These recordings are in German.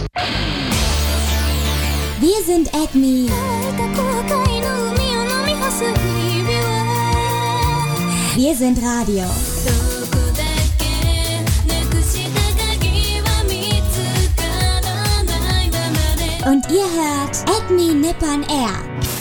Wir sind Acme. Wir sind Radio. Und ihr hört Acme Nippon Air.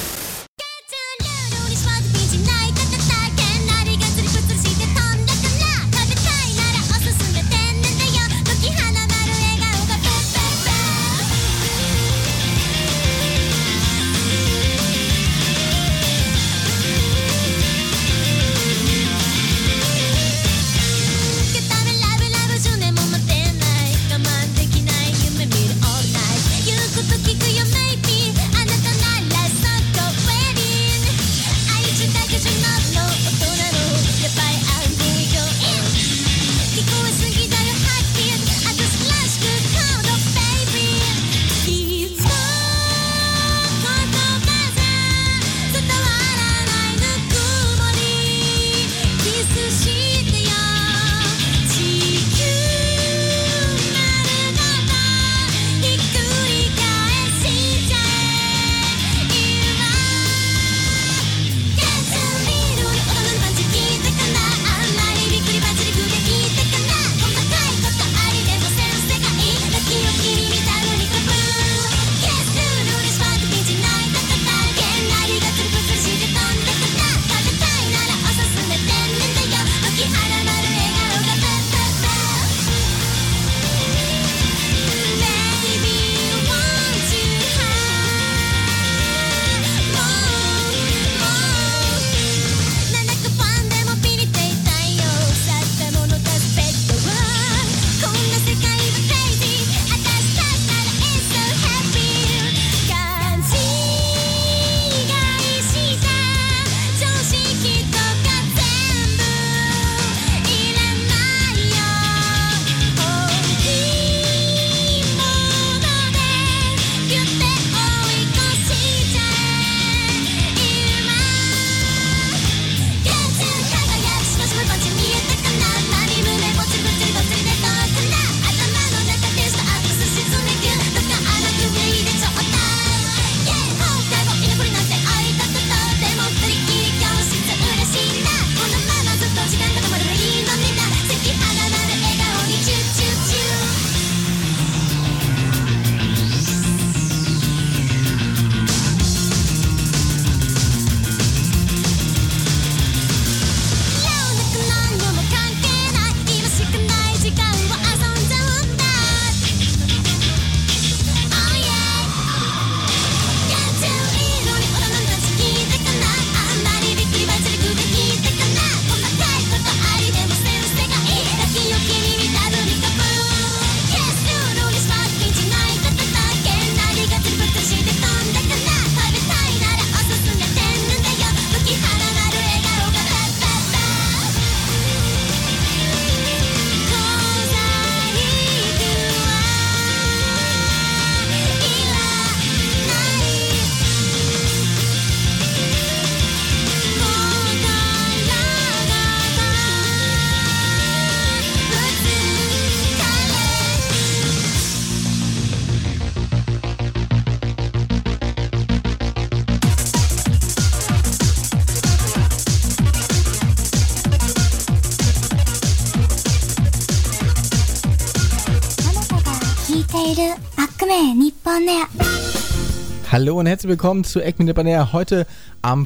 Hallo und herzlich willkommen zu Acme Nippon Air. Heute am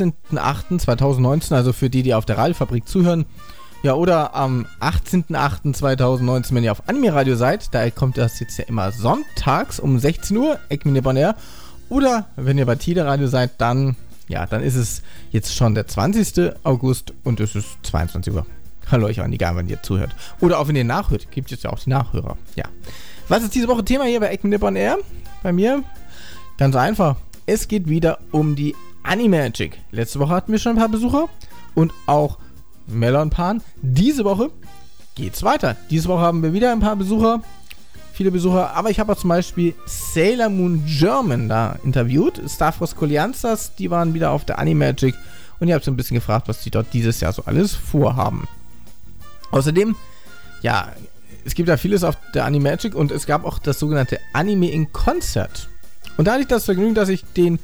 15.08.2019, also für die auf der Radiofabrik zuhören. Ja, oder am 18.08.2019, wenn ihr auf Anime Radio seid. Da kommt das jetzt ja immer sonntags um 16 Uhr, Acme Nippon Air. Oder wenn ihr bei Tide Radio seid, dann ist es jetzt schon der 20. August und es ist 22 Uhr. Hallo euch an, egal wann ihr zuhört. Oder auch wenn ihr nachhört, gibt es ja auch die Nachhörer. Ja. Was ist diese Woche Thema hier bei Acme Nippon Air? Bei mir? Ganz einfach. Es geht wieder um die Animagic. Letzte Woche hatten wir schon ein paar Besucher und auch Melon Pan. Diese Woche geht's weiter. Diese Woche haben wir wieder ein paar Besucher. Viele Besucher. Aber ich habe auch zum Beispiel Sailor Moon German da interviewt. Starfrost Colianzas, die waren wieder auf der Animagic. Und ihr habt so ein bisschen gefragt, was die dort dieses Jahr so alles vorhaben. Außerdem, es gibt ja vieles auf der Animagic und es gab auch das sogenannte Anime in Concert. Und da hatte ich das Vergnügen, dass ich den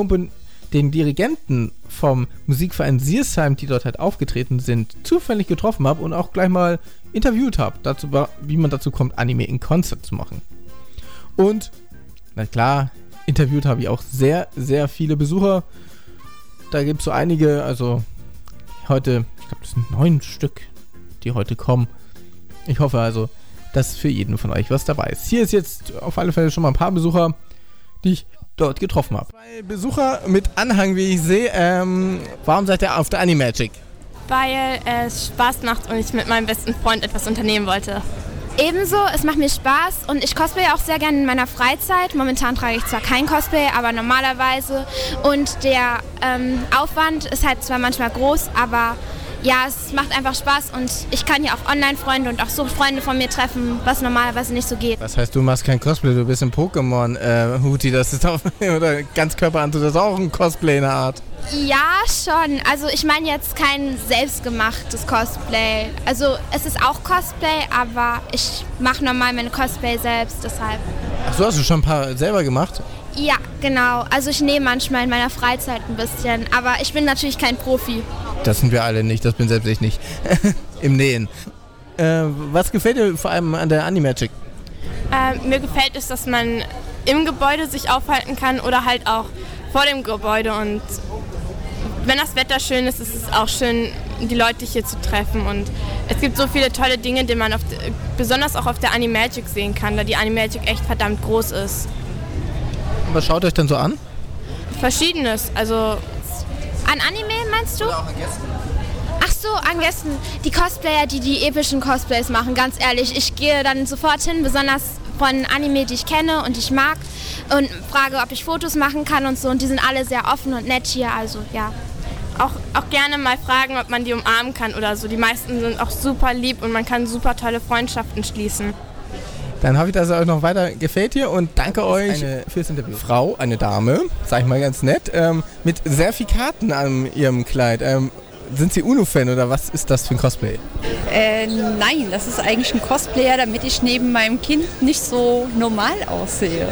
Dirigenten vom Musikverein Siersheim, die dort halt aufgetreten sind, zufällig getroffen habe und auch gleich mal interviewt habe, wie man dazu kommt, Anime in Concert zu machen. Und, na klar, interviewt habe ich auch sehr, sehr viele Besucher. Da gibt es so einige, also heute, ich glaube, das sind 9 Stück, die heute kommen. Ich hoffe also, dass für jeden von euch was dabei ist. Hier ist jetzt auf alle Fälle schon mal ein paar Besucher, die ich dort getroffen habe. 2 Besucher mit Anhang, wie ich sehe. Warum seid ihr auf der Animagic? Weil es Spaß macht und ich mit meinem besten Freund etwas unternehmen wollte. Ebenso, es macht mir Spaß und ich cosplaye auch sehr gerne in meiner Freizeit. Momentan trage ich zwar kein Cosplay, aber normalerweise. Und der Aufwand ist halt zwar manchmal groß, aber ja, es macht einfach Spaß und ich kann hier auch Online-Freunde und auch so Freunde von mir treffen, was normalerweise nicht so geht. Das heißt, du machst kein Cosplay, du bist ein Pokémon-Huti, das ist auch, oder Ganzkörperanzug, das ist auch ein Cosplay in der Art. Ja, schon. Also ich meine jetzt kein selbstgemachtes Cosplay. Also es ist auch Cosplay, aber ich mache normal meine Cosplay selbst, deshalb. Ach so, hast du schon ein paar selber gemacht? Ja, genau. Also ich nähe manchmal in meiner Freizeit ein bisschen, aber ich bin natürlich kein Profi. Das sind wir alle nicht, das bin selbst ich nicht. Im Nähen. Was gefällt dir vor allem an der Animagic? Mir gefällt es, dass man im Gebäude sich aufhalten kann oder halt auch vor dem Gebäude. Und wenn das Wetter schön ist, ist es auch schön, die Leute hier zu treffen. Und es gibt so viele tolle Dinge, die man besonders auch auf der Animagic sehen kann, da die Animagic echt verdammt groß ist. Was schaut euch denn so an? Verschiedenes, also... An Anime meinst du? Oder auch an Gästen. Ach so, an Gästen. Die Cosplayer, die epischen Cosplays machen, ganz ehrlich. Ich gehe dann sofort hin, besonders von Anime, die ich kenne und die ich mag. Und frage, ob ich Fotos machen kann und so. Und die sind alle sehr offen und nett hier, also ja. Auch gerne mal fragen, ob man die umarmen kann oder so. Die meisten sind auch super lieb und man kann super tolle Freundschaften schließen. Dann hoffe ich, dass es euch noch weiter gefällt hier und danke euch fürs Interview. Frau, eine Dame, sag ich mal ganz nett, mit Zertifikaten an ihrem Kleid. Sind Sie UNO-Fan oder was ist das für ein Cosplay? Nein, das ist eigentlich ein Cosplayer, damit ich neben meinem Kind nicht so normal aussehe.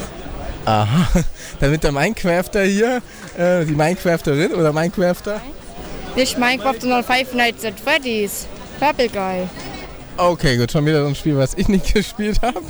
Aha, damit der Minecrafter hier, die Minecrafterin oder Minecrafter? Nicht Minecraft, sondern Five Nights at Freddy's. Purple Guy. Okay, gut, schon wieder so ein Spiel, was ich nicht gespielt habe.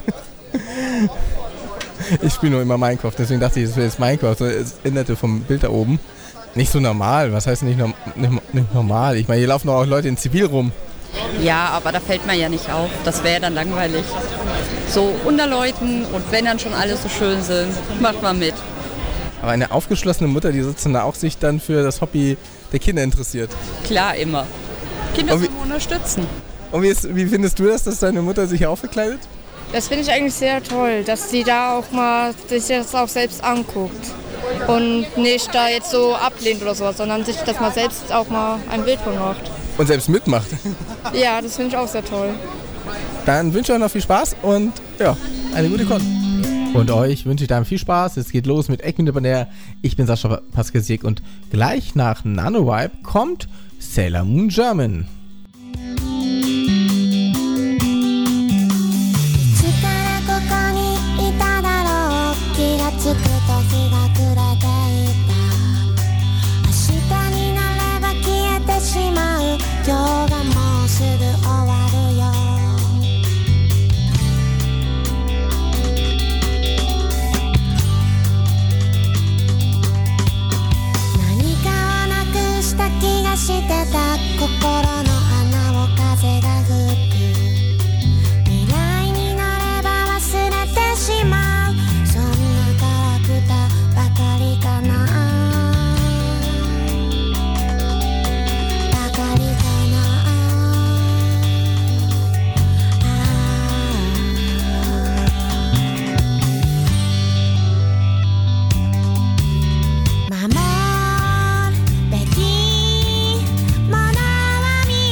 Ich spiele nur immer Minecraft, deswegen dachte ich, das wäre jetzt Minecraft. Das änderte vom Bild da oben. Nicht so normal, was heißt nicht normal? Ich meine, hier laufen doch auch Leute in Zivil rum. Ja, aber da fällt man ja nicht auf. Das wäre dann langweilig. So unter Leuten und wenn dann schon alle so schön sind, macht man mit. Aber eine aufgeschlossene Mutter, die sozusagen auch sich dann für das Hobby der Kinder interessiert. Klar, immer. Kinder sollen unterstützen. Und wie findest du das, dass deine Mutter sich aufgekleidet? Das finde ich eigentlich sehr toll, dass sie da auch mal sich das auch selbst anguckt. Und nicht da jetzt so ablehnt oder sowas, sondern sich das mal selbst auch mal ein Bild von macht. Und selbst mitmacht. Ja, das finde ich auch sehr toll. Dann wünsche ich euch noch viel Spaß und ja, eine gute Con. Und euch wünsche ich dann viel Spaß. Es geht los mit Eckmühle Banaire. Ich bin Sascha Paskesiek und gleich nach Nanovibe kommt Sailor Moon German. つくと日が暮れていた明日になれば消えてしまう今日がもうすぐ終わるよ何かをなくした気がしてた心の穴を風が吹く未来になれば忘れてしまうばかりかなばかりかな守るべきものは見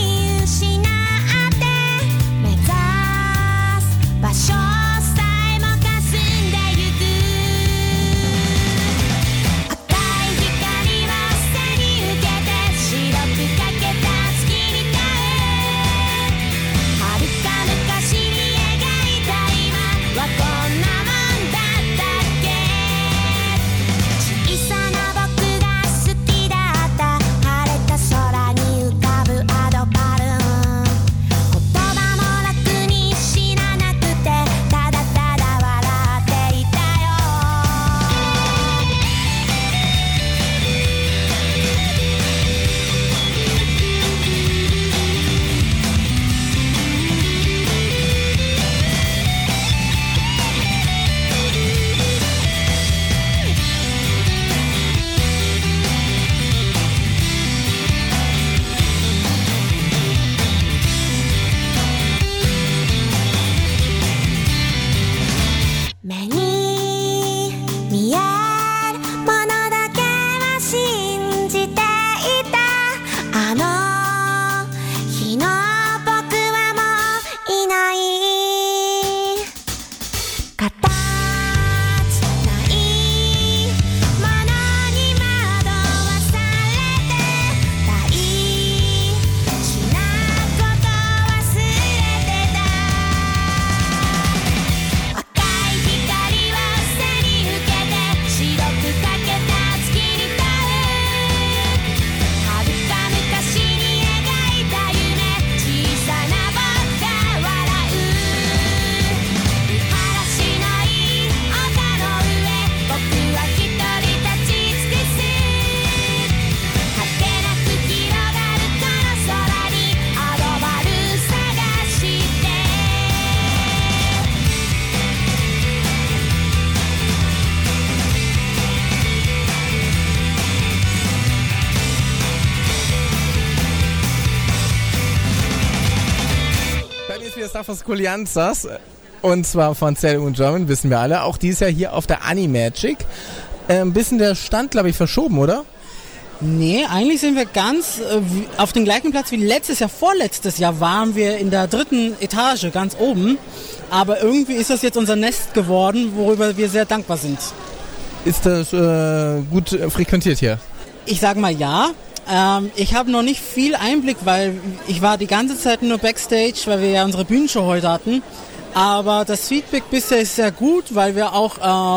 Morphos Colianzas. Und zwar von Sailor Moon German, wissen wir alle. Auch dieses Jahr hier auf der Animagic. Ein bisschen der Stand, glaube ich, verschoben, oder? Nee, eigentlich sind wir ganz auf dem gleichen Platz wie letztes Jahr. Vorletztes Jahr waren wir in der 3. Etage, ganz oben. Aber irgendwie ist das jetzt unser Nest geworden, worüber wir sehr dankbar sind. Ist das gut frequentiert hier? Ich sage mal ja. Ich habe noch nicht viel Einblick, weil ich war die ganze Zeit nur Backstage, weil wir ja unsere Bühnenshow heute hatten. Aber das Feedback bisher ist sehr gut, weil wir auch,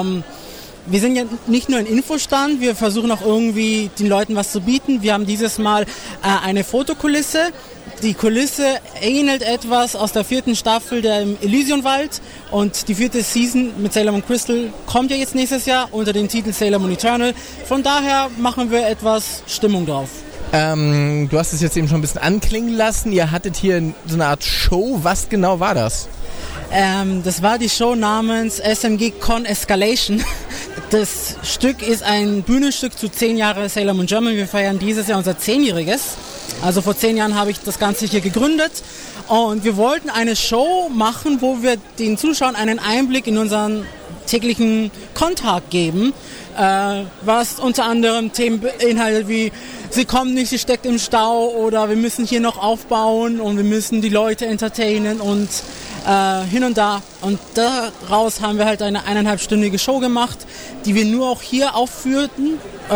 wir sind ja nicht nur ein Infostand, wir versuchen auch irgendwie den Leuten was zu bieten. Wir haben dieses Mal eine Fotokulisse. Die Kulisse ähnelt etwas aus der 4. Staffel der im Elysionwald und die 4. Season mit Sailor Moon Crystal kommt ja jetzt nächstes Jahr unter dem Titel Sailor Moon Eternal. Von daher machen wir etwas Stimmung drauf. Du hast es jetzt eben schon ein bisschen anklingen lassen. Ihr hattet hier so eine Art Show. Was genau war das? Das war die Show namens SMG Con Escalation. Das Stück ist ein Bühnenstück zu 10 Jahre Sailor Moon German. Wir feiern dieses Jahr unser 10-jähriges. Also vor 10 Jahren habe ich das Ganze hier gegründet. Und wir wollten eine Show machen, wo wir den Zuschauern einen Einblick in unseren täglichen Kontakt geben. Was unter anderem Themen beinhaltet wie sie kommt nicht, sie steckt im Stau oder wir müssen hier noch aufbauen und wir müssen die Leute entertainen und hin und da. Und daraus haben wir halt eine 1,5-stündige Show gemacht, die wir nur auch hier aufführten.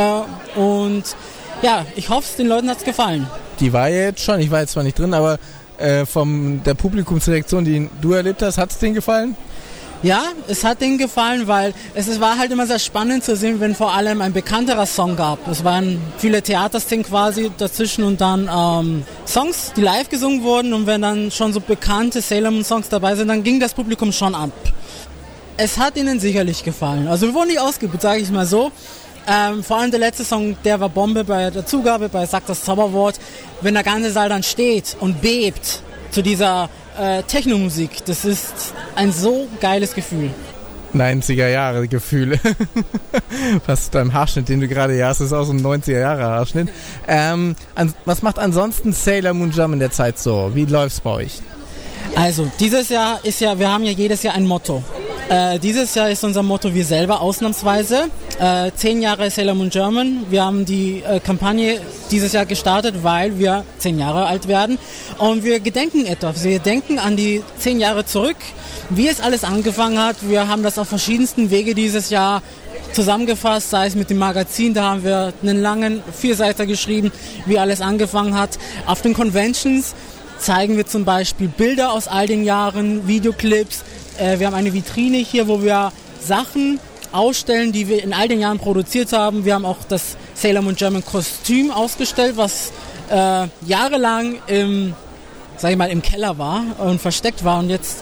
Und ja, ich hoffe, den Leuten hat es gefallen. Die war ja jetzt schon, ich war jetzt zwar nicht drin, aber von der Publikumsreaktion, die du erlebt hast, hat es denen gefallen? Ja, es hat denen gefallen, weil es war halt immer sehr spannend zu sehen, wenn vor allem ein bekannterer Song gab. Es waren viele Theaterszenen quasi dazwischen und dann Songs, die live gesungen wurden, und wenn dann schon so bekannte Sailor Moon Songs dabei sind, dann ging das Publikum schon ab. Es hat ihnen sicherlich gefallen. Also wir wurden nicht ausgebucht, sage ich mal so. Vor allem der letzte Song, der war Bombe bei der Zugabe, bei Sag das Zauberwort. Wenn der ganze Saal dann steht und bebt zu dieser Techno-Musik, das ist ein so geiles Gefühl. 90er Jahre Gefühle. Was beim Haarschnitt, den du gerade hier hast, ist auch so ein 90er Jahre Haarschnitt. Was macht ansonsten Sailor Moon German in der Zeit so? Wie läuft's bei euch? Also, dieses Jahr ist ja, wir haben ja jedes Jahr ein Motto. Dieses Jahr ist unser Motto wir selber ausnahmsweise. 10 Jahre Sailor Moon German. Wir haben die Kampagne dieses Jahr gestartet, weil wir 10 Jahre alt werden. Und wir gedenken etwas. Wir denken an die 10 Jahre zurück, wie es alles angefangen hat. Wir haben das auf verschiedensten Wege dieses Jahr zusammengefasst, sei es mit dem Magazin, da haben wir einen langen 4-Seiter geschrieben, wie alles angefangen hat. Auf den Conventions zeigen wir zum Beispiel Bilder aus all den Jahren, Videoclips. Wir haben eine Vitrine hier, wo wir Sachen ausstellen, die wir in all den Jahren produziert haben. Wir haben auch das Sailor Moon German Kostüm ausgestellt, was jahrelang im Keller war und versteckt war. Und jetzt,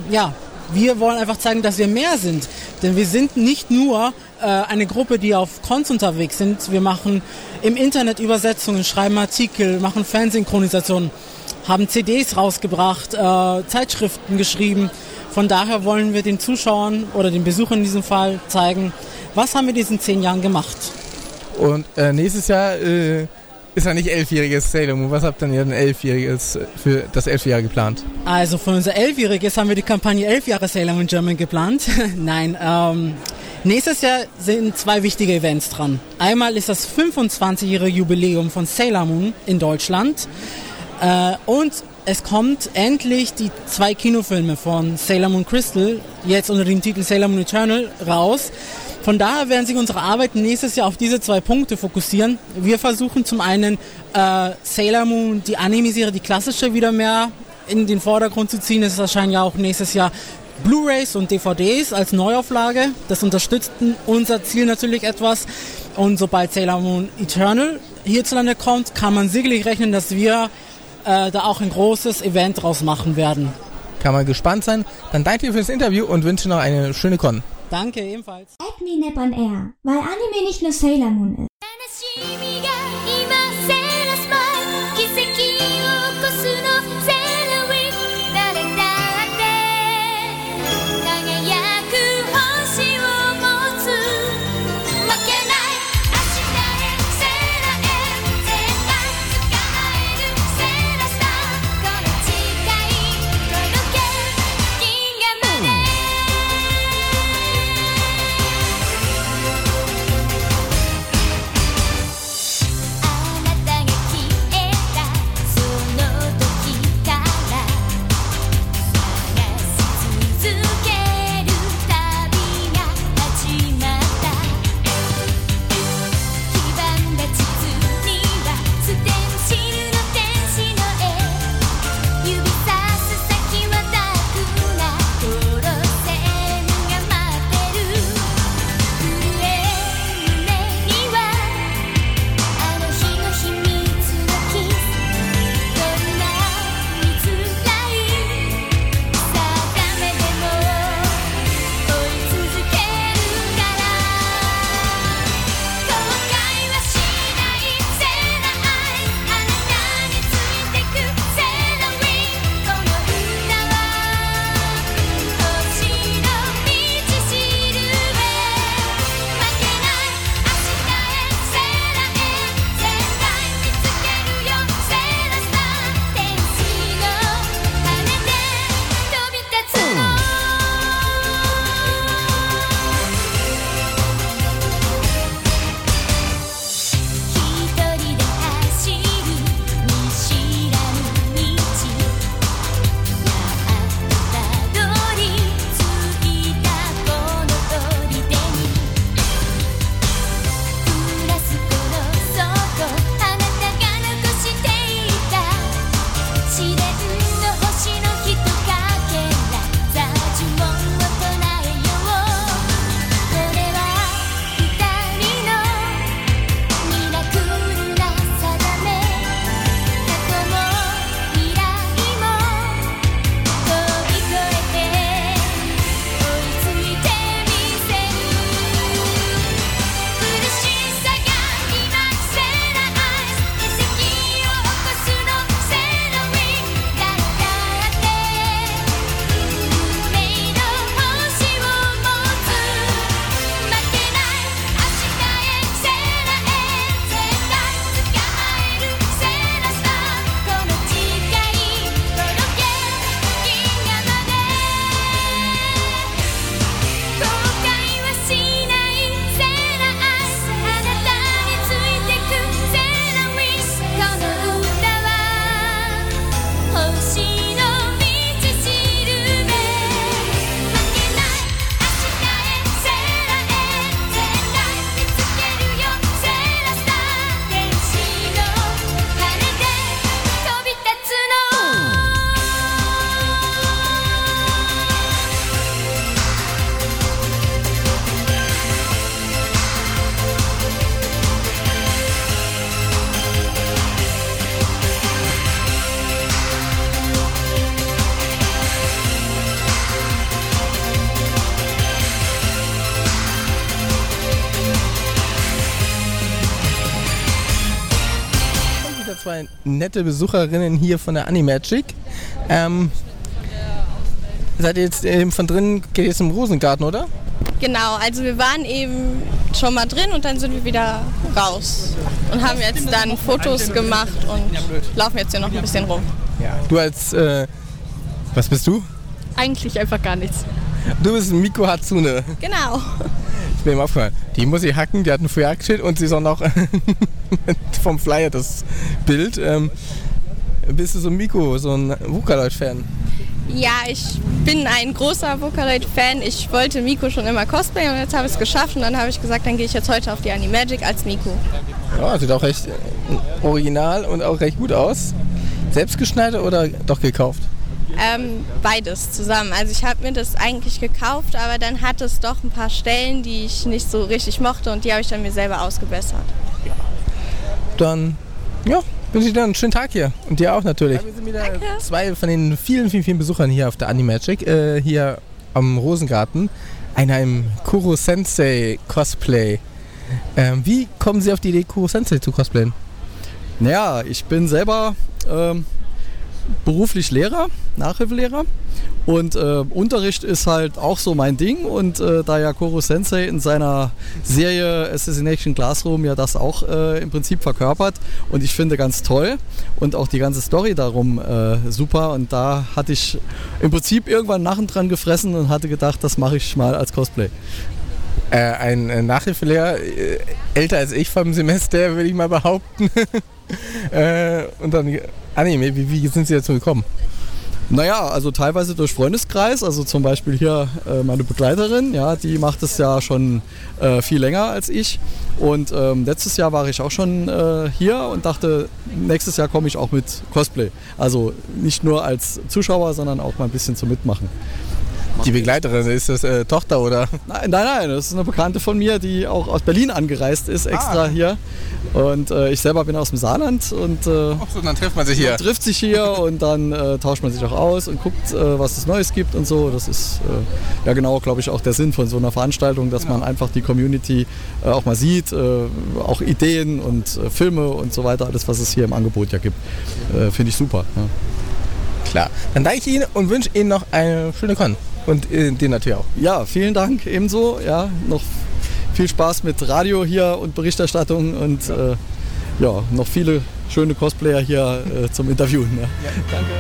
wir wollen einfach zeigen, dass wir mehr sind. Denn wir sind nicht nur eine Gruppe, die auf Cons unterwegs sind. Wir machen im Internet Übersetzungen, schreiben Artikel, machen Fansynchronisationen, haben CDs rausgebracht, Zeitschriften geschrieben. Von daher wollen wir den Zuschauern oder den Besuchern in diesem Fall zeigen, was haben wir in diesen 10 Jahren gemacht. Und nächstes Jahr ist ja nicht 11-jähriges Sailor Moon. Was habt ihr denn 11-jähriges für das 11. Jahr geplant? Also für unser 11-jähriges haben wir die Kampagne 11 Jahre Sailor Moon German geplant. Nein, nächstes Jahr sind 2 wichtige Events dran. Einmal ist das 25-jährige Jubiläum von Sailor Moon in Deutschland. Und es kommt endlich die 2 Kinofilme von Sailor Moon Crystal, jetzt unter dem Titel Sailor Moon Eternal, raus. Von daher werden sich unsere Arbeiten nächstes Jahr auf diese 2 Punkte fokussieren. Wir versuchen zum einen Sailor Moon, die Anime-Serie, die klassische, wieder mehr in den Vordergrund zu ziehen. Es erscheinen ja auch nächstes Jahr Blu-rays und DVDs als Neuauflage. Das unterstützt unser Ziel natürlich etwas. Und sobald Sailor Moon Eternal hierzulande kommt, kann man sicherlich rechnen, dass wir da auch ein großes Event draus machen werden. Kann man gespannt sein. Dann danke dir für das Interview und wünsche noch eine schöne Con. Danke, ebenfalls. Acme Nippon Air, weil Anime nicht nur Sailor Moon ist. 2 nette Besucherinnen hier von der Animagic. Seid ihr jetzt von drin, geht jetzt im Rosengarten, oder? Genau, also wir waren eben schon mal drin und dann sind wir wieder raus und haben jetzt dann Fotos gemacht und laufen jetzt hier noch ein bisschen rum. Ja. Du als, was bist du? Eigentlich einfach gar nichts. Du bist Miko Hatsune. Genau. Ich bin mir aufgefallen, die muss ich hacken, die hat ein Fujakschild und sie ist auch noch vom Flyer das Bild. Bist du so ein Miko, so ein Vocaloid-Fan? Ja, ich bin ein großer Vocaloid-Fan. Ich wollte Miko schon immer cosplayen und jetzt habe ich es geschafft und dann habe ich gesagt, dann gehe ich jetzt heute auf die Animagic als Miko. Ja, sieht auch recht original und auch recht gut aus. Selbst geschneidert oder doch gekauft? Beides zusammen. Also ich habe mir das eigentlich gekauft, aber dann hat es doch ein paar Stellen, die ich nicht so richtig mochte und die habe ich dann mir selber ausgebessert. Dann, ja, wünsche ich dir einen schönen Tag hier und dir auch natürlich. Ja, wir sind wieder zwei von den vielen Besuchern hier auf der Animagic, hier am Rosengarten. Einer im Kuro Sensei Cosplay. Wie kommen Sie auf die Idee, Kuro Sensei zu cosplayen? Naja, ich bin selber beruflich Lehrer, Nachhilfelehrer und Unterricht ist halt auch so mein Ding und da ja Kuro Sensei in seiner Serie Assassination Classroom ja das auch im Prinzip verkörpert und ich finde ganz toll und auch die ganze Story darum super und da hatte ich im Prinzip irgendwann Nachen dran gefressen und hatte gedacht, das mache ich mal als Cosplay. Ein Nachhilfelehrer, älter als ich vom Semester, würde ich mal behaupten. Und dann Anime, wie sind Sie dazu gekommen? Naja, also teilweise durch Freundeskreis, also zum Beispiel hier meine Begleiterin, ja, die macht es ja schon viel länger als ich und letztes Jahr war ich auch schon hier und dachte, nächstes Jahr komme ich auch mit Cosplay. Also nicht nur als Zuschauer, sondern auch mal ein bisschen zum Mitmachen. Die Begleiterin, ist das Tochter oder? Nein, das ist eine Bekannte von mir, die auch aus Berlin angereist ist, extra hier. Und ich selber bin aus dem Saarland und ach so, dann trifft man sich hier. Man trifft sich hier und dann tauscht man sich auch aus und guckt, was es Neues gibt und so. Das ist ja genau, glaube ich, auch der Sinn von so einer Veranstaltung, dass man einfach die Community auch mal sieht, auch Ideen und Filme und so weiter, alles, was es hier im Angebot ja gibt. Finde ich super. Ja. Klar, dann danke ich Ihnen und wünsche Ihnen noch eine schöne Con. Und den natürlich auch. Ja, vielen Dank ebenso. Ja, noch viel Spaß mit Radio hier und Berichterstattung und ja, noch viele schöne Cosplayer hier zum Interviewen. Ja. Ja, danke.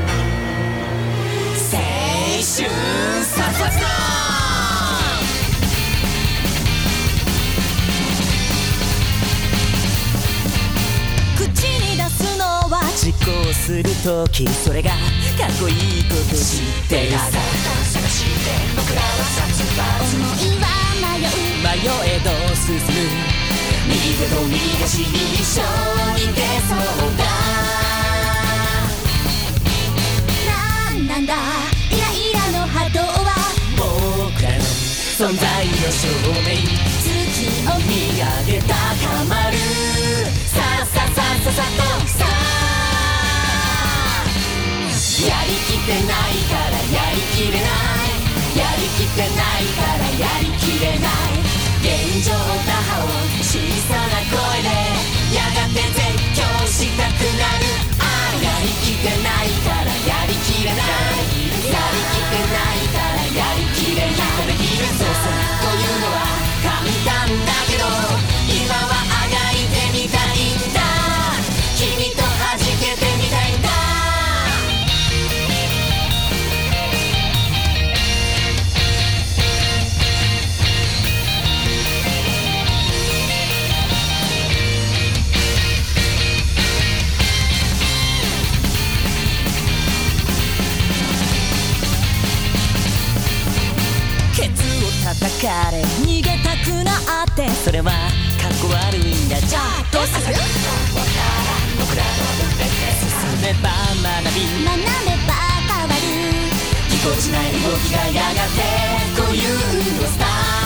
実行するときそれがかっこいいこと知ってるさ探して僕らは殺伐思いは迷えど進む右手と右足に一緒に出そうだなんだイライラの波動は僕らの存在の証明月を見上げ高まるさっさっさっさっさとさやりきってないからやりきれないやりきってないからやりきれない現状打破を小さな声でやがて絶叫したくなるああやりきってないからやりきれないやりきってないからやりきれないそうそうというのは簡単だけど今はあがいてみたいんだ君と弾けてみたいんだ叩かれ逃げたくなってそれはかっこ悪いんだじゃあどうする僕らの分別進めば学べば変わるぎこちない動きがやがて固有のスタ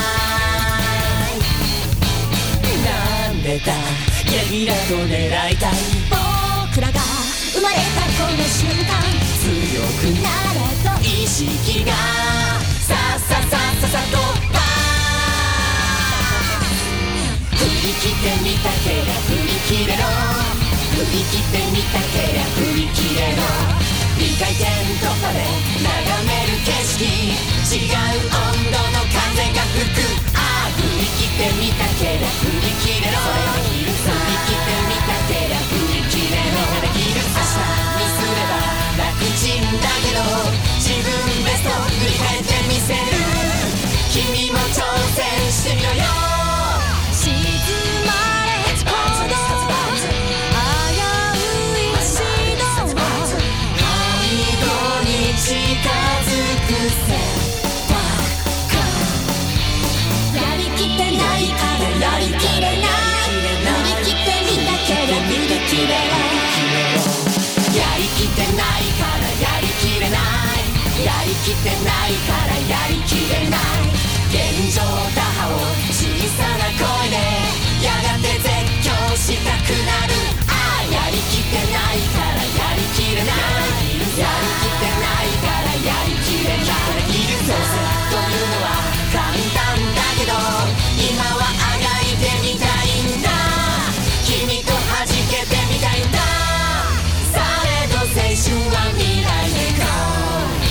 イルなんでだゲリラと狙いたい僕らが生まれたこの瞬間強くなれと意識がさっさっさっさっさとパー振り切ってみたけりゃ振り切れろ振り切ってみたけりゃ振り切れろ2回転とかで眺める景色違う温度の風が吹くああ振り切ってみたけりゃ振り切れろ振り切ってみたけりゃ振り切れろ明日にすれば楽ちんだけど自分ベスト振り返ってみせる君も挑戦してみろよ静まれほど危うい指導背後に近づくせやりきってないからやりきれない振り切ってみたけりゃ振り切れないやりきってないからやりきれないやりきってないからやりきれない現状打破を小さな声でやがて絶叫したくなるああやりきってないからやりきれないやりきってないからやりきれない挑戦というのは簡単だけど今はあがいてみたいんだ君と弾けてみたいんだされど青春は未来へ行こう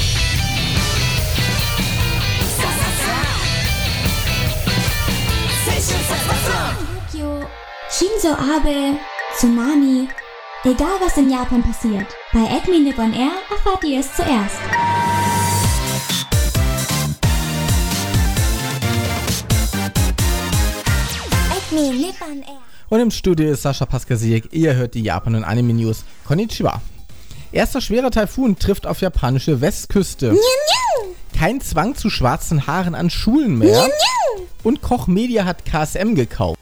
Tokio, Shinzo Abe, Tsunami. Egal was in Japan passiert, bei Acme Nippon Air erfahrt ihr es zuerst. Acme Nippon Air. Und im Studio ist Sascha Paskasiek. Ihr hört die Japan- und Anime-News. Konnichiwa. Erster schwerer Taifun trifft auf japanische Westküste. Kein Zwang zu schwarzen Haaren an Schulen mehr. Und Koch Media hat KSM gekauft.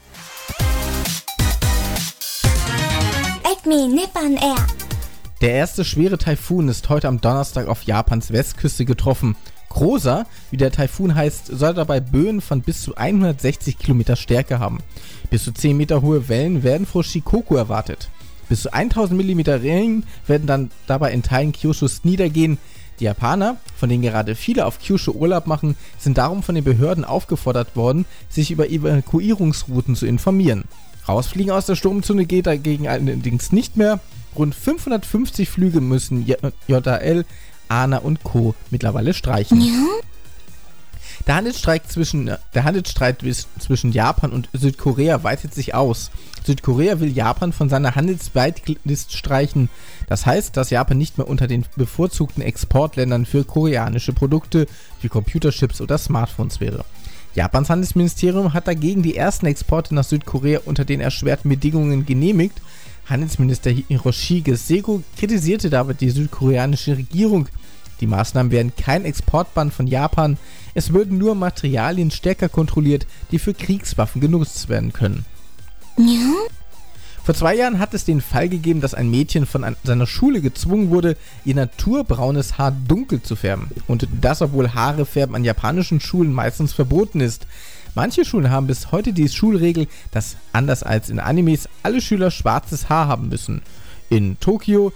Acme Nippon Air. Der erste schwere Taifun ist heute am Donnerstag auf Japans Westküste getroffen. Krosa, wie der Taifun heißt, soll dabei Böen von bis zu 160 Kilometer Stärke haben. Bis zu 10 Meter hohe Wellen werden vor Shikoku erwartet. Bis zu 1000 mm Regen werden dann dabei in Teilen Kyushus niedergehen. Die Japaner, von denen gerade viele auf Kyushu Urlaub machen, sind darum von den Behörden aufgefordert worden, sich über Evakuierungsrouten zu informieren. Rausfliegen aus der Sturmzone geht dagegen allerdings nicht mehr. Rund 550 Flüge müssen JAL, ANA und Co. mittlerweile streichen. Ja? Der Handelsstreit zwischen Japan und Südkorea weitet sich aus. Südkorea will Japan von seiner Handelsweitlist streichen. Das heißt, dass Japan nicht mehr unter den bevorzugten Exportländern für koreanische Produkte wie Computerchips oder Smartphones wäre. Japans Handelsministerium hat dagegen die ersten Exporte nach Südkorea unter den erschwerten Bedingungen genehmigt. Handelsminister Hiroshige Seko kritisierte dabei die südkoreanische Regierung. Die Maßnahmen wären kein Exportbann von Japan, es würden nur Materialien stärker kontrolliert, die für Kriegswaffen genutzt werden können. Ja? Vor 2 Jahren hat es den Fall gegeben, dass ein Mädchen von seiner Schule gezwungen wurde, ihr naturbraunes Haar dunkel zu färben. Und das, obwohl Haarefärben an japanischen Schulen meistens verboten ist. Manche Schulen haben bis heute die Schulregel, dass anders als in Animes alle Schüler schwarzes Haar haben müssen. In Tokio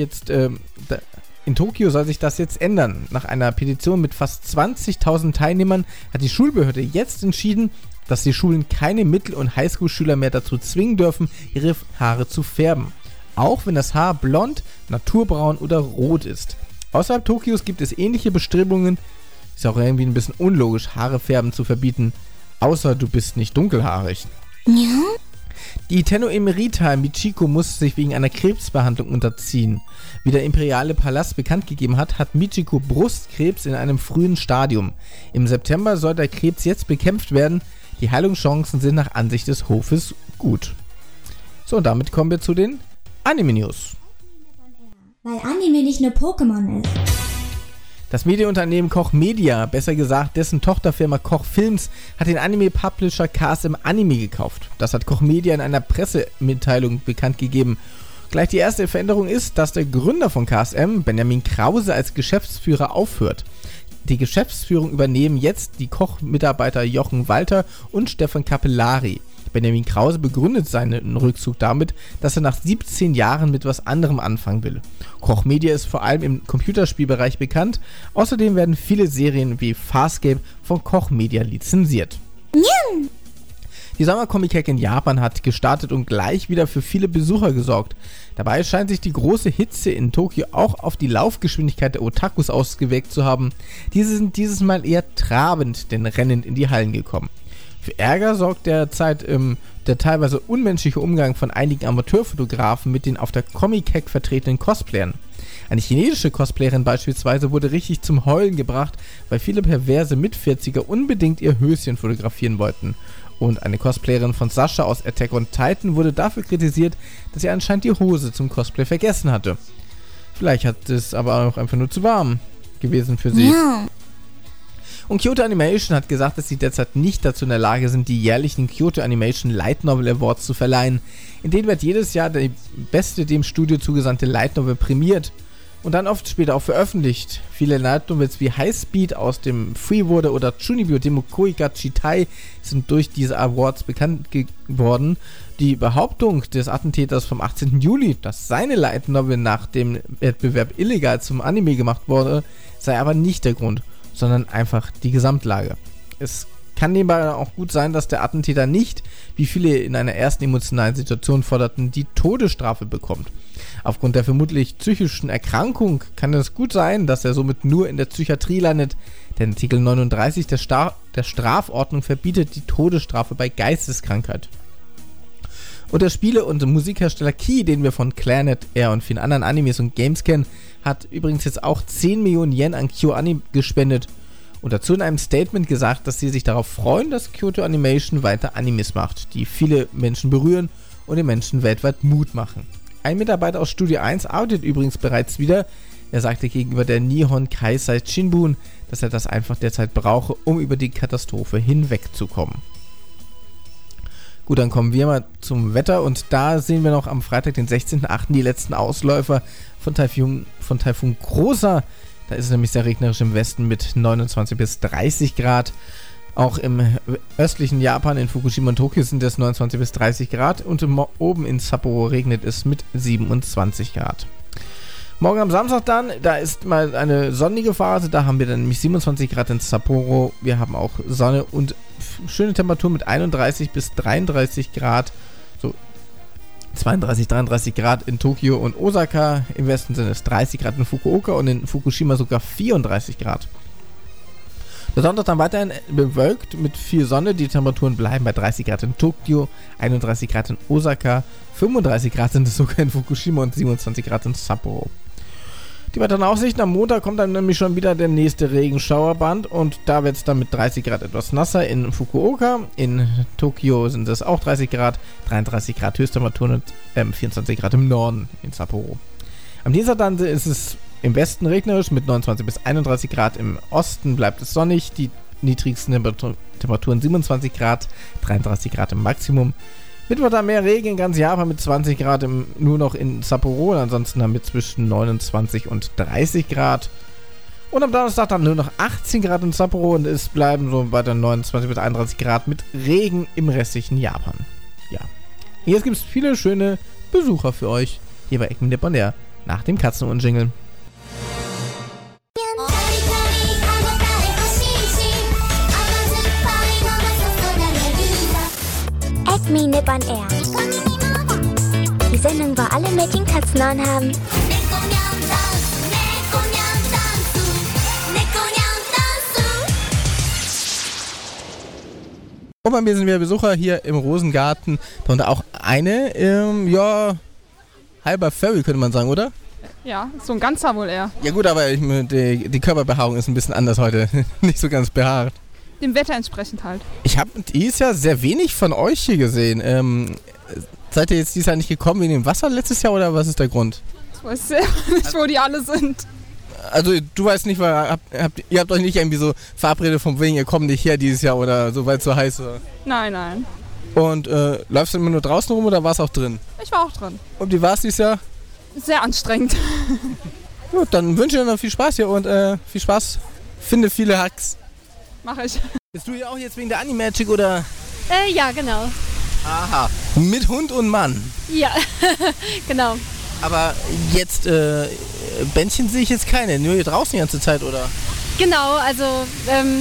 soll sich das jetzt ändern. Nach einer Petition mit fast 20.000 Teilnehmern hat die Schulbehörde jetzt entschieden, dass die Schulen keine Mittel- und Highschool-Schüler mehr dazu zwingen dürfen, ihre Haare zu färben. Auch wenn das Haar blond, naturbraun oder rot ist. Außerhalb Tokios gibt es ähnliche Bestrebungen. Ist auch irgendwie ein bisschen unlogisch, Haare färben zu verbieten. Außer du bist nicht dunkelhaarig. Ja? Die Tenno Emerita Michiko muss sich wegen einer Krebsbehandlung unterziehen. Wie der imperiale Palast bekannt gegeben hat, hat Michiko Brustkrebs in einem frühen Stadium. Im September soll der Krebs jetzt bekämpft werden. Die Heilungschancen sind nach Ansicht des Hofes gut. So, und damit kommen wir zu den Anime-News. Weil Anime nicht nur Pokémon ist. Das Medienunternehmen Koch Media, besser gesagt dessen Tochterfirma Koch Films, hat den Anime-Publisher KSM Anime gekauft. Das hat Koch Media in einer Pressemitteilung bekannt gegeben. Gleich die erste Veränderung ist, dass der Gründer von KSM, Benjamin Krause, als Geschäftsführer aufhört. Die Geschäftsführung übernehmen jetzt die Koch-Mitarbeiter Jochen Walter und Stefan Capellari. Benjamin Krause begründet seinen Rückzug damit, dass er nach 17 Jahren mit was anderem anfangen will. Koch Media ist vor allem im Computerspielbereich bekannt. Außerdem werden viele Serien wie Farscape von Koch Media lizenziert. Die Summer Comic Con in Japan hat gestartet und gleich wieder für viele Besucher gesorgt. Dabei scheint sich die große Hitze in Tokio auch auf die Laufgeschwindigkeit der Otakus ausgewirkt zu haben. Diese sind dieses Mal eher trabend, denn rennend in die Hallen gekommen. Für Ärger sorgt derzeit der teilweise unmenschliche Umgang von einigen Amateurfotografen mit den auf der Comic-Con vertretenen Cosplayern. Eine chinesische Cosplayerin beispielsweise wurde richtig zum Heulen gebracht, weil viele perverse Mit-40er unbedingt ihr Höschen fotografieren wollten. Und eine Cosplayerin von Sasha aus Attack on Titan wurde dafür kritisiert, dass sie anscheinend die Hose zum Cosplay vergessen hatte. Vielleicht hat es aber auch einfach nur zu warm gewesen für sie. Ja. Und Kyoto Animation hat gesagt, dass sie derzeit nicht dazu in der Lage sind, die jährlichen Kyoto Animation Light Novel Awards zu verleihen. In denen wird jedes Jahr der beste dem Studio zugesandte Light Novel prämiert und dann oft später auch veröffentlicht. Viele Light Novels wie High Speed aus dem Freewater oder Chunibyo Demo Koiga Chitai sind durch diese Awards bekannt geworden. Die Behauptung des Attentäters vom 18. Juli, dass seine Light Novel nach dem Wettbewerb illegal zum Anime gemacht wurde, sei aber nicht der Grund, sondern einfach die Gesamtlage. Es kann nebenbei auch gut sein, dass der Attentäter nicht, wie viele in einer ersten emotionalen Situation forderten, die Todesstrafe bekommt. Aufgrund der vermutlich psychischen Erkrankung kann es gut sein, dass er somit nur in der Psychiatrie landet, denn Artikel 39 der Strafordnung verbietet die Todesstrafe bei Geisteskrankheit. Und der Spiele- und Musikhersteller Key, den wir von Clarinet, Air und vielen anderen Animes und Games kennen, hat übrigens jetzt auch 10 Millionen Yen an KyoAni gespendet und dazu in einem Statement gesagt, dass sie sich darauf freuen, dass Kyoto Animation weiter Animes macht, die viele Menschen berühren und den Menschen weltweit Mut machen. Ein Mitarbeiter aus Studio 1 arbeitet übrigens bereits wieder. Er sagte gegenüber der Nihon Keizai Shimbun, dass er das einfach derzeit brauche, um über die Katastrophe hinwegzukommen. Gut, dann kommen wir mal zum Wetter und da sehen wir noch am Freitag, den 16.08. die letzten Ausläufer von Taifun Großer. Da ist es nämlich sehr regnerisch im Westen mit 29 bis 30 Grad. Auch im östlichen Japan, in Fukushima und Tokio sind es 29 bis 30 Grad und oben in Sapporo regnet es mit 27 Grad. Morgen am Samstag dann, da ist mal eine sonnige Phase, da haben wir dann nämlich 27 Grad in Sapporo. Wir haben auch Sonne und schöne Temperatur mit 31 bis 33 Grad, so 32, 33 Grad in Tokio und Osaka. Im Westen sind es 30 Grad in Fukuoka und in Fukushima sogar 34 Grad. Der Sonntag dann weiterhin bewölkt mit viel Sonne. Die Temperaturen bleiben bei 30 Grad in Tokio, 31 Grad in Osaka, 35 Grad sind es sogar in Fukushima und 27 Grad in Sapporo. Die weiteren Aussichten: Am Montag kommt dann nämlich schon wieder der nächste Regenschauerband und da wird es dann mit 30 Grad etwas nasser in Fukuoka. In Tokio sind es auch 30 Grad, 33 Grad Höchsttemperaturen und 24 Grad im Norden in Sapporo. Am Dienstag dann ist es im Westen regnerisch mit 29 bis 31 Grad, im Osten bleibt es sonnig, die niedrigsten Temperaturen 27 Grad, 33 Grad im Maximum. Mittwoch dann mehr Regen in ganz Japan mit 20 Grad nur noch in Sapporo und ansonsten dann mit zwischen 29 und 30 Grad. Und am Donnerstag dann nur noch 18 Grad in Sapporo und es bleiben so weiter 29 bis 31 Grad mit Regen im restlichen Japan. Ja. Und jetzt gibt es viele schöne Besucher für euch hier bei Eggman Nippon Air nach dem Katzenuhren-Jingle. Eggman Nippon Air. Die Sendung, wo alle Mädchen Katzenohren haben. Und bei mir sind wir Besucher hier im Rosengarten. Darunter auch eine, halber Furry könnte man sagen, oder? Ja, so ein ganzer wohl eher. Ja gut, aber die Körperbehaarung ist ein bisschen anders heute. Nicht so ganz behaart. Dem Wetter entsprechend halt. Ich habe dieses Jahr sehr wenig von euch hier gesehen. Seid ihr jetzt dieses Jahr nicht gekommen wegen dem Wasser letztes Jahr oder was ist der Grund? Ich weiß selber nicht, wo die alle sind. Also du weißt nicht, weil ihr habt euch nicht irgendwie so verabredet von wegen, ihr kommt nicht her dieses Jahr oder so, weil es so heiß war? Nein. Und läufst du immer nur draußen rum oder warst du auch drin? Ich war auch drin. Und wie war es dieses Jahr? Sehr anstrengend. Gut, dann wünsche ich dir noch viel Spaß hier und viel Spaß. Finde viele Hacks. Mach ich. Bist du hier auch jetzt wegen der Animagic oder? Ja, genau. Aha. Mit Hund und Mann? Ja, genau. Aber jetzt, Bändchen sehe ich jetzt keine, nur hier draußen die ganze Zeit, oder? Genau, also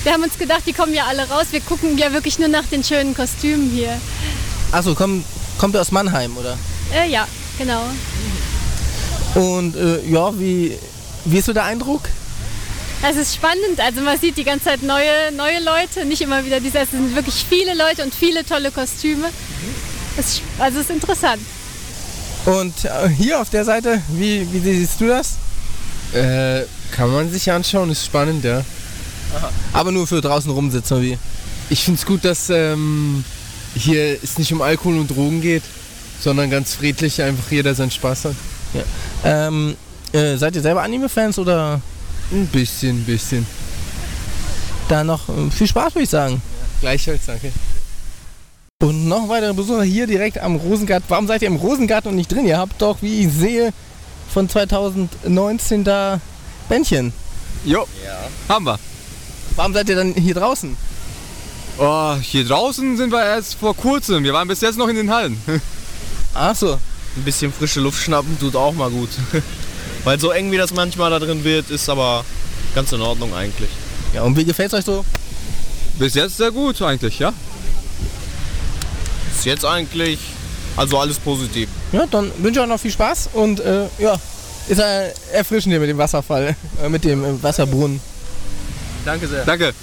wir haben uns gedacht, die kommen ja alle raus. Wir gucken ja wirklich nur nach den schönen Kostümen hier. Achso, kommt ihr aus Mannheim, oder? Ja, genau. Und ja, wie ist so der Eindruck? Es ist spannend, also man sieht die ganze Zeit neue Leute, nicht immer wieder es sind wirklich viele Leute und viele tolle Kostüme. Es ist interessant. Und hier auf der Seite, wie siehst du das? Kann man sich anschauen, ist spannend, ja. Aha. Aber nur für draußen rumsitzen, oder wie? Ich finde es gut, dass hier es nicht um Alkohol und Drogen geht, sondern ganz friedlich einfach jeder seinen Spaß hat. Ja. Seid ihr selber Anime-Fans oder? Ein bisschen. Da noch viel Spaß, würde ich sagen. Ja, gleichfalls, danke. Und noch weitere Besucher hier direkt am Rosengarten. Warum seid ihr im Rosengarten und nicht drin? Ihr habt doch, wie ich sehe, von 2019 da Bändchen. Jo, haben wir. Warum seid ihr dann hier draußen? Oh, hier draußen sind wir erst vor kurzem. Wir waren bis jetzt noch in den Hallen. Ach so. Ein bisschen frische Luft schnappen tut auch mal gut. Weil so eng wie das manchmal da drin wird, ist aber ganz in Ordnung eigentlich. Ja, und wie gefällt es euch so? Bis jetzt sehr gut eigentlich, ja. Ist jetzt eigentlich, also alles positiv. Ja, dann wünsche ich euch noch viel Spaß und ja, ist ja erfrischend hier mit dem Wasserfall, mit dem Wasserbrunnen. Danke sehr. Danke.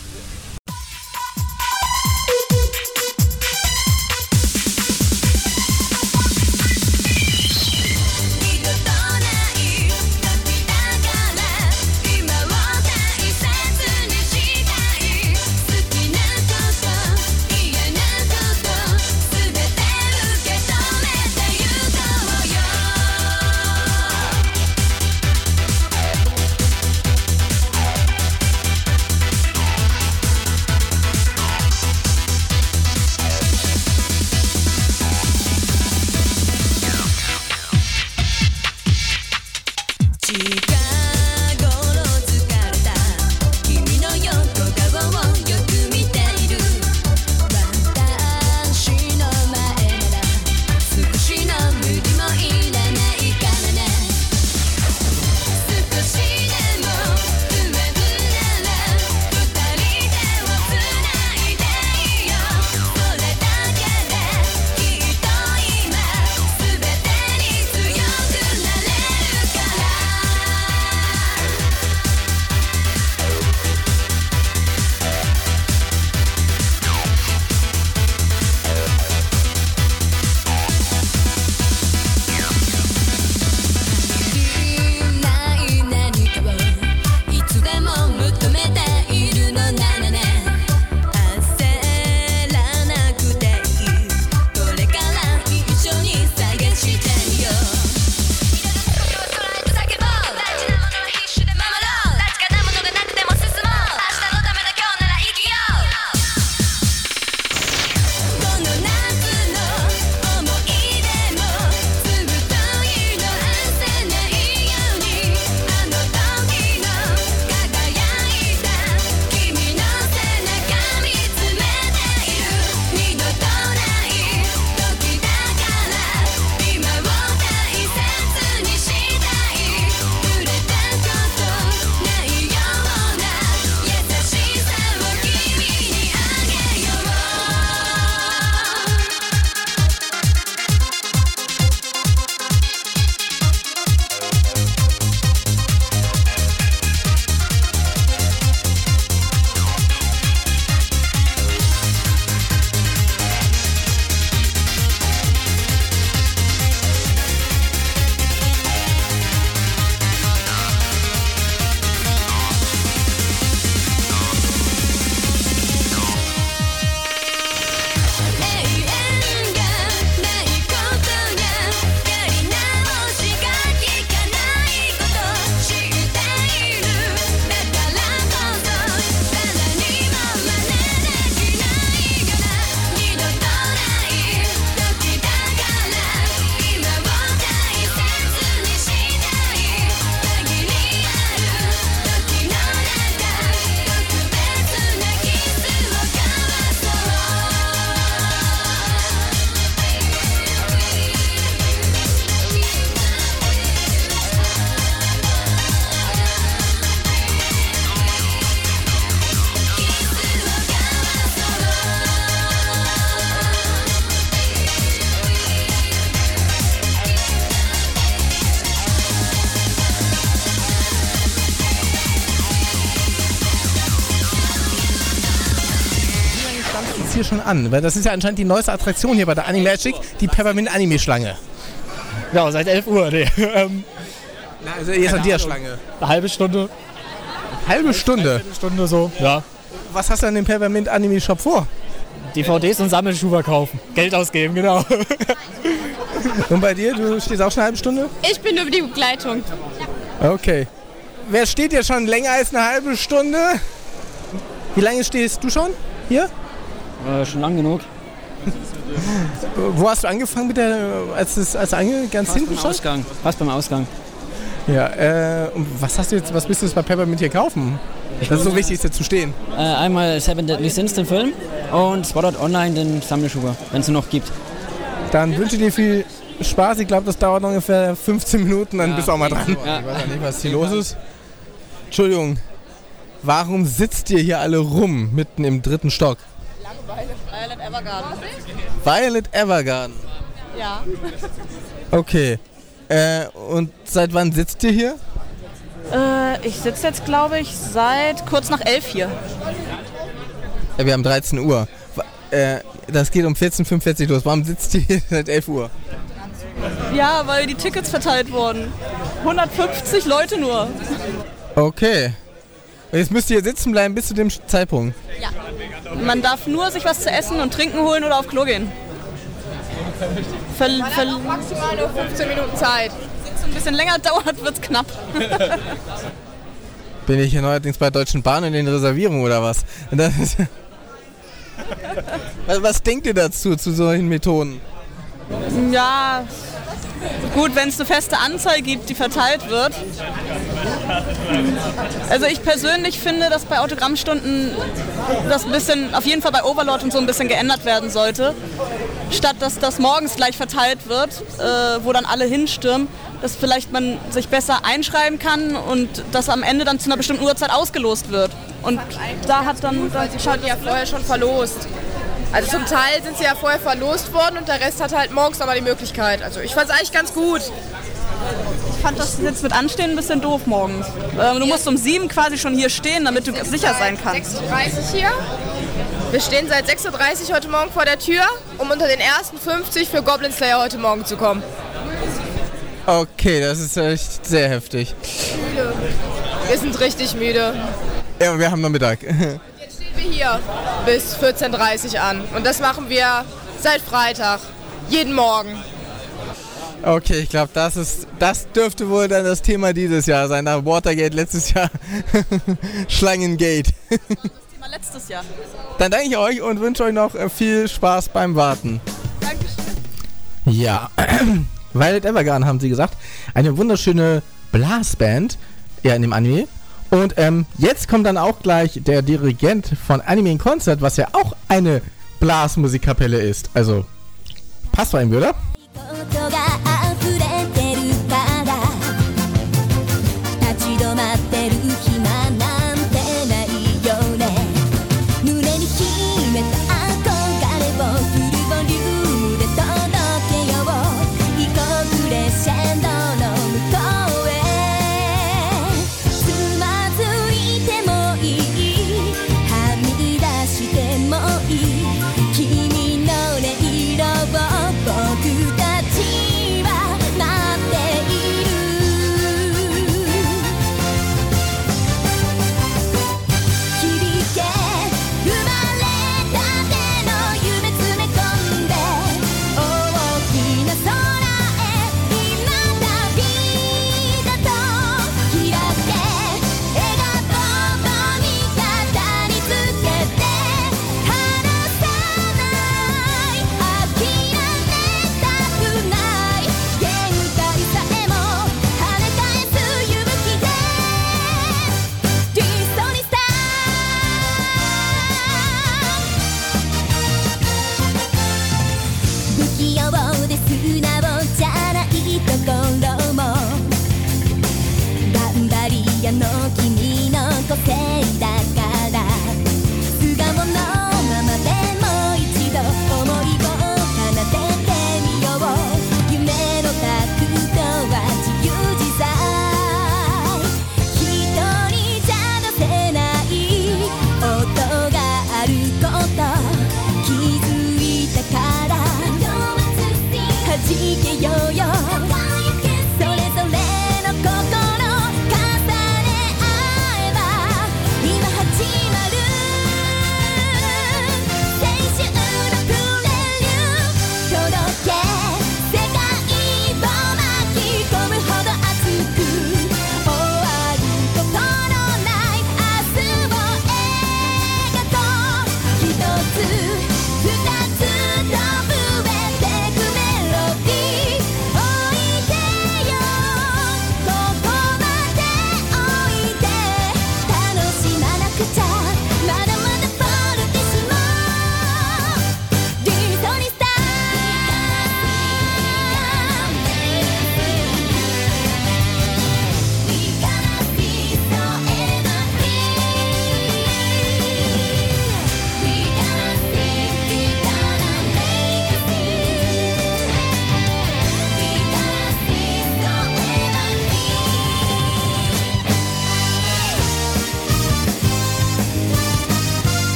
jetzt hier schon an? Weil das ist ja anscheinend die neueste Attraktion hier bei der Animagic, die Peppermint-Anime-Schlange. Ja, seit 11 Uhr, nee. Also jetzt an der Schlange. Eine halbe Stunde. Halbe Stunde? Eine Stunde so, ja. Was hast du an dem Peppermint-Anime-Shop vor? DVDs und Sammelschuber kaufen. Geld ausgeben, genau. Und bei dir? Du stehst auch schon eine halbe Stunde? Ich bin nur die Begleitung. Okay. Wer steht hier schon länger als eine halbe Stunde? Wie lange stehst du schon hier? Schon lang genug. Wo hast du angefangen mit der, als ganz hinten schon? Fast beim Ausgang. Ja, und was bist du jetzt bei Peppermint hier kaufen? Das ist so wichtig, jetzt zu stehen. Einmal Seven Deadly Sins, den Film, und Sword Art Online, den Sammelschuber, wenn es ihn noch gibt. Dann wünsche ich dir viel Spaß. Ich glaube, das dauert noch ungefähr 15 Minuten, dann bist du auch mal dran. Ja. Ich weiß ja nicht, was hier los ist. Entschuldigung, warum sitzt ihr hier alle rum, mitten im 3. Stock? Violet Evergarden. Violet Evergarden? Ja. Okay. Und seit wann sitzt ihr hier? Ich sitze jetzt, glaube ich, seit kurz nach 11 hier. Ja, wir haben 13 Uhr. Das geht um 14:45 los. Warum sitzt ihr hier seit 11 Uhr? Ja, weil die Tickets verteilt wurden. 150 Leute nur. Okay. Und jetzt müsst ihr hier sitzen bleiben bis zu dem Zeitpunkt? Ja. Man darf nur sich was zu essen und trinken holen oder auf Klo gehen. Maximal nur 15 Minuten Zeit. Wenn es ein bisschen länger dauert, wird es knapp. Bin ich hier neuerdings bei Deutschen Bahn in den Reservierungen oder was? Was denkt ihr dazu, zu solchen Methoden? Ja, gut, wenn es eine feste Anzahl gibt, die verteilt wird. Also ich persönlich finde, dass bei Autogrammstunden das ein bisschen, auf jeden Fall bei Overlord und so ein bisschen geändert werden sollte. Statt dass das morgens gleich verteilt wird, wo dann alle hinstürmen, dass vielleicht man sich besser einschreiben kann und dass am Ende dann zu einer bestimmten Uhrzeit ausgelost wird. Und da hat dann... Weil sie schon ja vorher schon verlost. Also zum Teil sind sie ja vorher verlost worden und der Rest hat halt morgens nochmal die Möglichkeit. Also ich fand es eigentlich ganz gut. Ich fand das jetzt mit Anstehen ein bisschen doof morgens. Du musst um 7 quasi schon hier stehen, damit du sicher sein kannst. 6:30 Uhr hier. Wir stehen seit 6:30 Uhr heute Morgen vor der Tür, um unter den ersten 50 für Goblin Slayer heute Morgen zu kommen. Okay, das ist echt sehr heftig. Müde. Wir sind richtig müde. Ja, wir haben noch Mittag. Jetzt stehen wir hier bis 14:30 Uhr an. Und das machen wir seit Freitag. Jeden Morgen. Okay, ich glaube, das dürfte wohl dann das Thema dieses Jahr sein. Nach Watergate letztes Jahr. Schlangengate. Das Thema letztes Jahr. Dann danke ich euch und wünsche euch noch viel Spaß beim Warten. Dankeschön. Ja, Violet Evergarden haben sie gesagt. Eine wunderschöne Blasband, ja, in dem Anime. Und jetzt kommt dann auch gleich der Dirigent von Anime in Concert, was ja auch eine Blasmusikkapelle ist. Also, passt bei ihm, oder? ことが溢れてるから立ち止まってる暇なんてないよね胸に秘めた憧れをフルボリュームで届けよう異国レジェンドの向こうへつまずいてもいいはみ出してもいい君の音色を僕たちは待っている響け生まれたての夢詰め込んで大きな空へ今旅だと開け笑顔と味方につけて離さ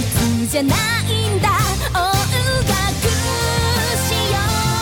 つじゃないんだ音楽しよ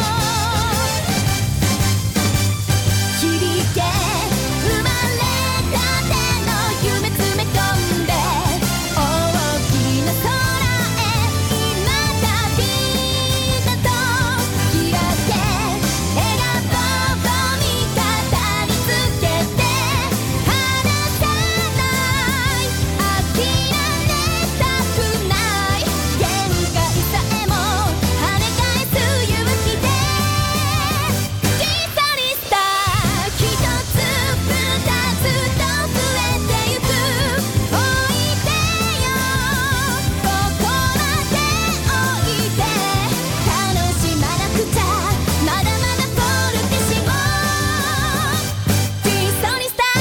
う響け生まれたての夢詰め込んで大きな空へ今旅だと開け笑顔を味方につけて離さない諦めたくない限界さえも跳ね返す勇気で小さにスター一つ二つと増えてゆくおいでよここまでおいで楽しまなくちゃまだまだフォルティシモ小さにスター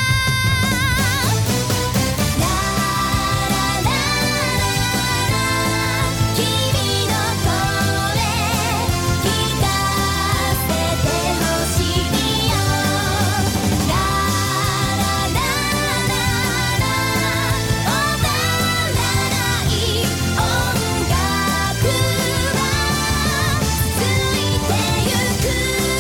ララララ君の声聞かせてほしいよラララララ終わらない音楽は続いてゆく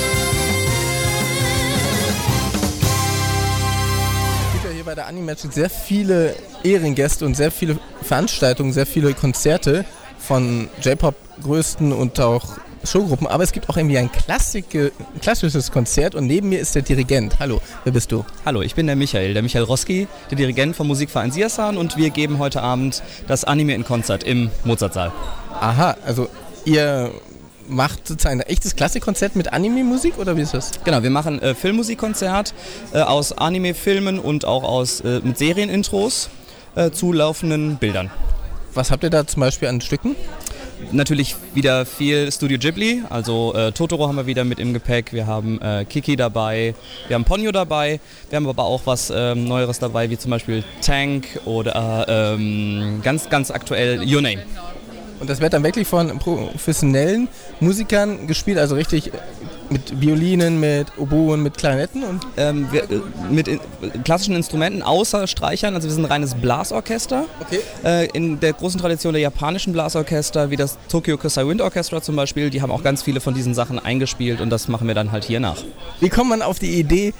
Es gibt ja hier bei der Animagic sehr viele Ehrengäste und sehr viele Veranstaltungen, sehr viele Konzerte von J-Pop-Größten und auch Showgruppen. Aber es gibt auch irgendwie ein klassisches Konzert und neben mir ist der Dirigent. Hallo, wer bist du? Hallo, ich bin der Michael Roski, der Dirigent vom Musikverein Siasan und wir geben heute Abend das Anime in Konzert im Mozartsaal. Aha, also ihr macht sozusagen ein echtes Klassikkonzert mit Anime-Musik oder wie ist das? Genau, wir machen Filmmusikkonzert aus Anime-Filmen und auch mit Serienintros zu laufenden Bildern. Was habt ihr da zum Beispiel an Stücken? Natürlich wieder viel Studio Ghibli, also Totoro haben wir wieder mit im Gepäck, wir haben Kiki dabei, wir haben Ponyo dabei, wir haben aber auch was Neueres dabei, wie zum Beispiel Tank oder ganz, ganz aktuell Your Name. Und das wird dann wirklich von professionellen Musikern gespielt, also richtig mit Violinen, mit Oboen, mit Klarinetten? Und mit klassischen Instrumenten, außer Streichern, also wir sind ein reines Blasorchester. Okay. In der großen Tradition der japanischen Blasorchester, wie das Tokyo Kasai Wind Orchestra zum Beispiel, die haben auch ganz viele von diesen Sachen eingespielt und das machen wir dann halt hier nach. Wie kommt man auf die Idee,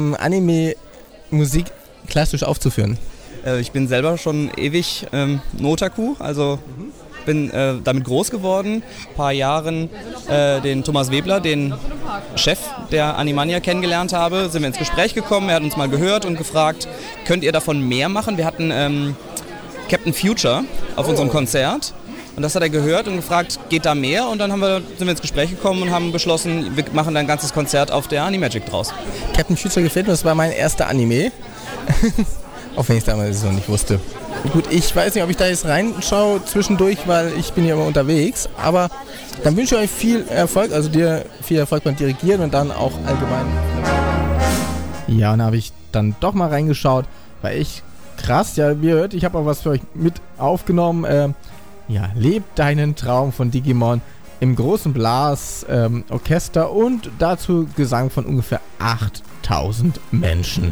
Anime-Musik klassisch aufzuführen? Ich bin selber schon ewig ein Otaku, also bin damit groß geworden, ein paar Jahren den Thomas Webler, den Chef der Animania kennengelernt habe, sind wir ins Gespräch gekommen, er hat uns mal gehört und gefragt, könnt ihr davon mehr machen? Wir hatten Captain Future auf unserem Konzert und das hat er gehört und gefragt, geht da mehr? Und dann sind wir ins Gespräch gekommen und haben beschlossen, wir machen dann ein ganzes Konzert auf der Animagic draus. Captain Future gefällt mir, das war mein erster Anime. Auch wenn ich es damals noch nicht wusste. Gut, ich weiß nicht, ob ich da jetzt reinschaue zwischendurch, weil ich bin ja immer unterwegs. Aber dann wünsche ich euch viel Erfolg, also dir viel Erfolg beim Dirigieren und dann auch allgemein. Ja, und da habe ich dann doch mal reingeschaut. War echt krass. Ja, wie ihr hört, ich habe auch was für euch mit aufgenommen. Ja, lebt deinen Traum von Digimon im großen Blasorchester und dazu Gesang von ungefähr 8000 Menschen.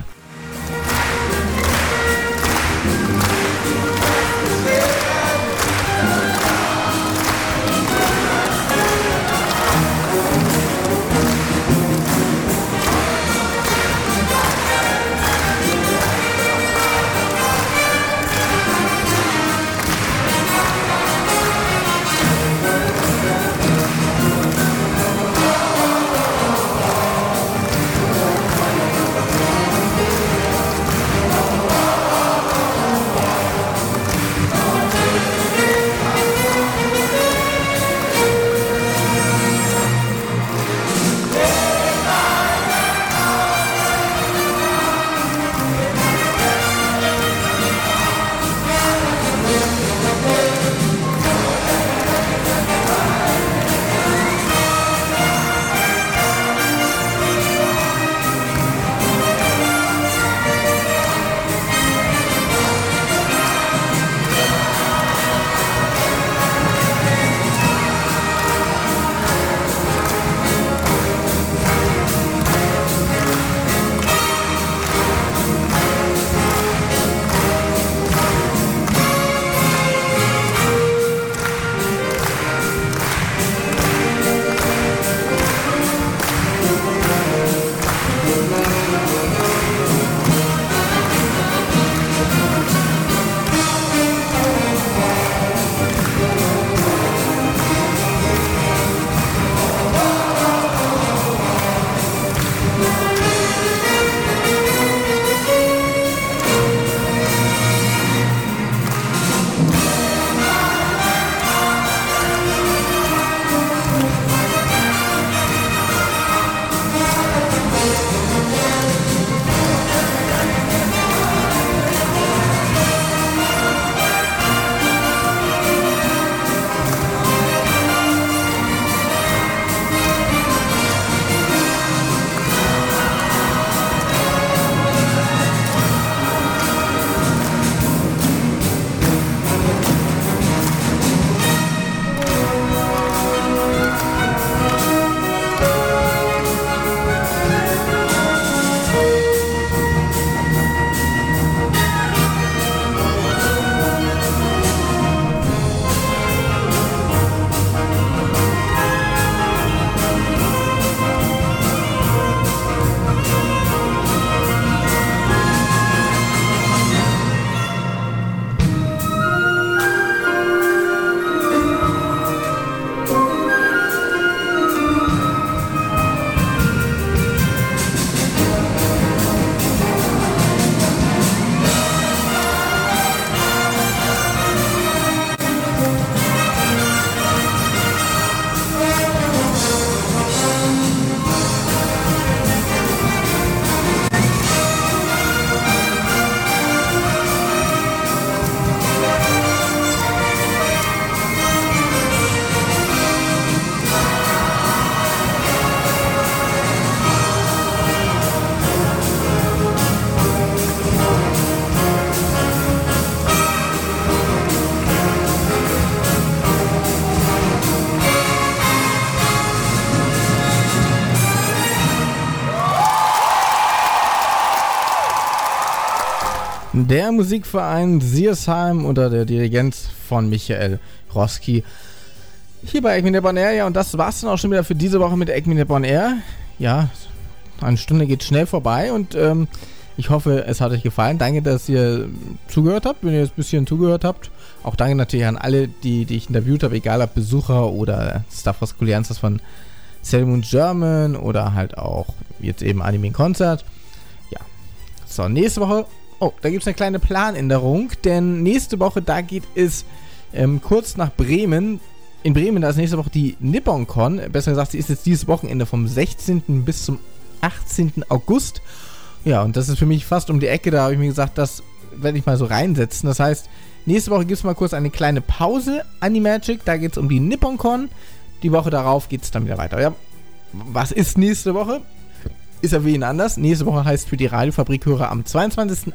Der Musikverein Siersheim unter der Dirigenz von Michael Roski. Hier bei Eggmine Bon Air, ja, und das war's dann auch schon wieder für diese Woche mit Eggmine Bon Air. Ja, eine Stunde geht schnell vorbei und ich hoffe, es hat euch gefallen. Danke, dass ihr zugehört habt, wenn ihr jetzt ein bisschen zugehört habt. Auch danke natürlich an alle, die ich interviewt habe, egal ob Besucher oder Stavros Kouliansas von Sailor Moon German oder halt auch jetzt eben Anime Konzert. Ja, so, nächste Woche, da gibt es eine kleine Planänderung, denn nächste Woche, da geht es kurz nach Bremen. In Bremen, da ist nächste Woche die NipponCon, besser gesagt, sie ist jetzt dieses Wochenende vom 16. bis zum 18. August. Ja, und das ist für mich fast um die Ecke, da habe ich mir gesagt, das werde ich mal so reinsetzen. Das heißt, nächste Woche gibt es mal kurz eine kleine Pause, Animagic, da geht es um die NipponCon. Die Woche darauf geht es dann wieder weiter. Ja, was ist nächste Woche? Ist ja für ihn anders. Nächste Woche heißt für die Radiofabrik-Hörer am 22.08.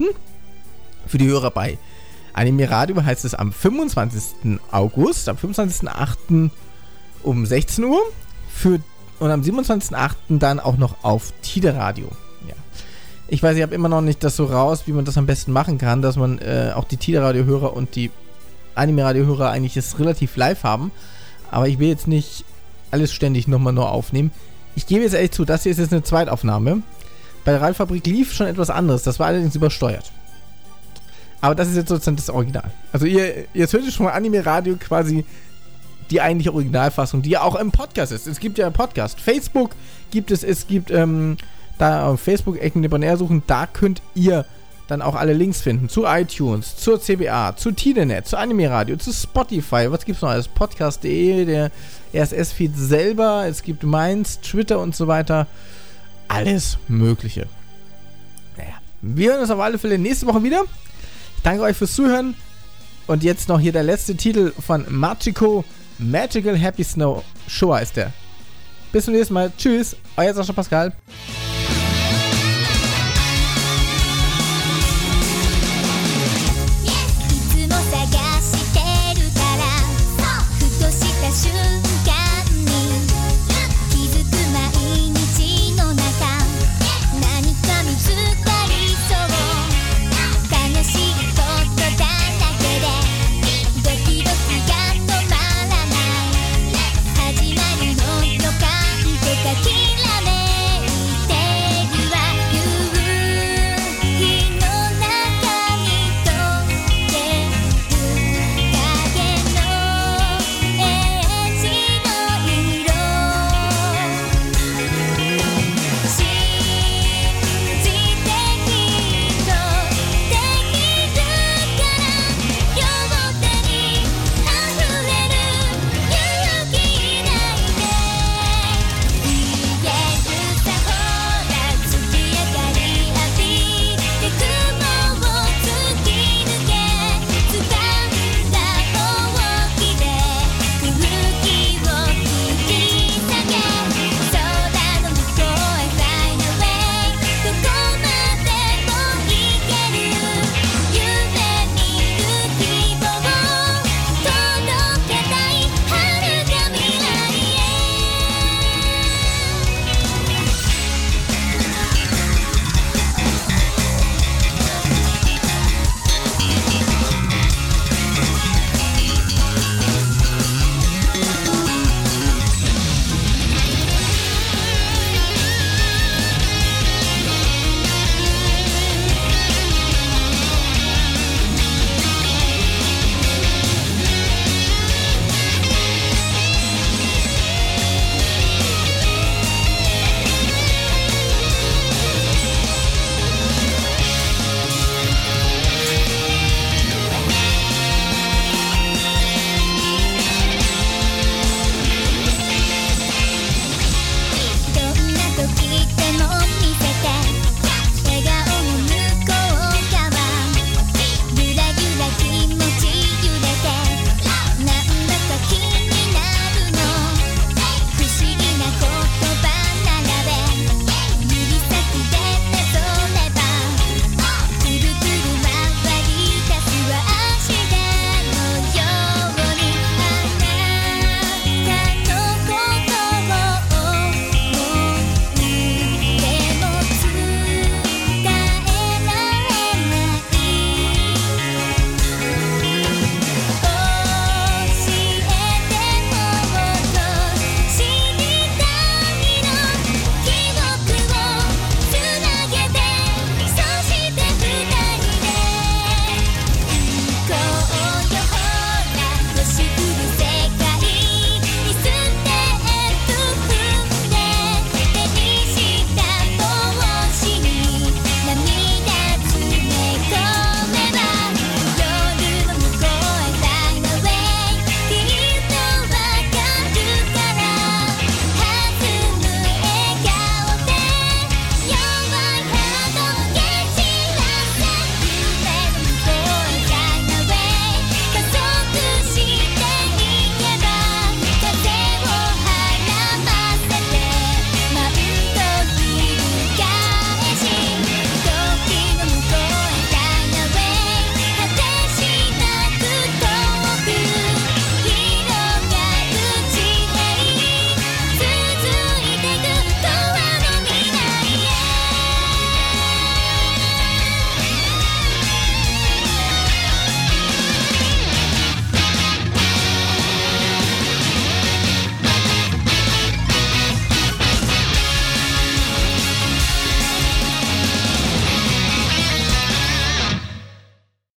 Für die Hörer bei Anime Radio heißt es am 25. August, am 25.08. um 16 Uhr. Und am 27.08. dann auch noch auf Tide Radio. Ja. Ich weiß, ich habe immer noch nicht das so raus, wie man das am besten machen kann, dass man auch die Tide Radio-Hörer und die Anime Radio-Hörer eigentlich das relativ live haben. Aber ich will jetzt nicht alles ständig nochmal nur aufnehmen. Ich gebe jetzt ehrlich zu, das hier ist jetzt eine Zweitaufnahme. Bei der Radiofabrik lief schon etwas anderes, das war allerdings übersteuert. Aber das ist jetzt sozusagen das Original. Also jetzt hört ihr schon mal Anime Radio quasi die eigentliche Originalfassung, die ja auch im Podcast ist. Es gibt ja einen Podcast. Facebook gibt es gibt da auf Facebook Eggmine Bon Air suchen, da könnt ihr dann auch alle Links finden. Zu iTunes, zur CBA, zu TideNet, zu Anime Radio, zu Spotify. Was gibt's noch alles? Podcast.de, der RSS-Feed selber. Es gibt meins, Twitter und so weiter. Alles Mögliche. Naja, wir hören uns auf alle Fälle nächste Woche wieder. Ich danke euch fürs Zuhören. Und jetzt noch hier der letzte Titel von Machiko. Magical Happy Snow. Showa ist der. Bis zum nächsten Mal. Tschüss. Euer Sascha Pascal.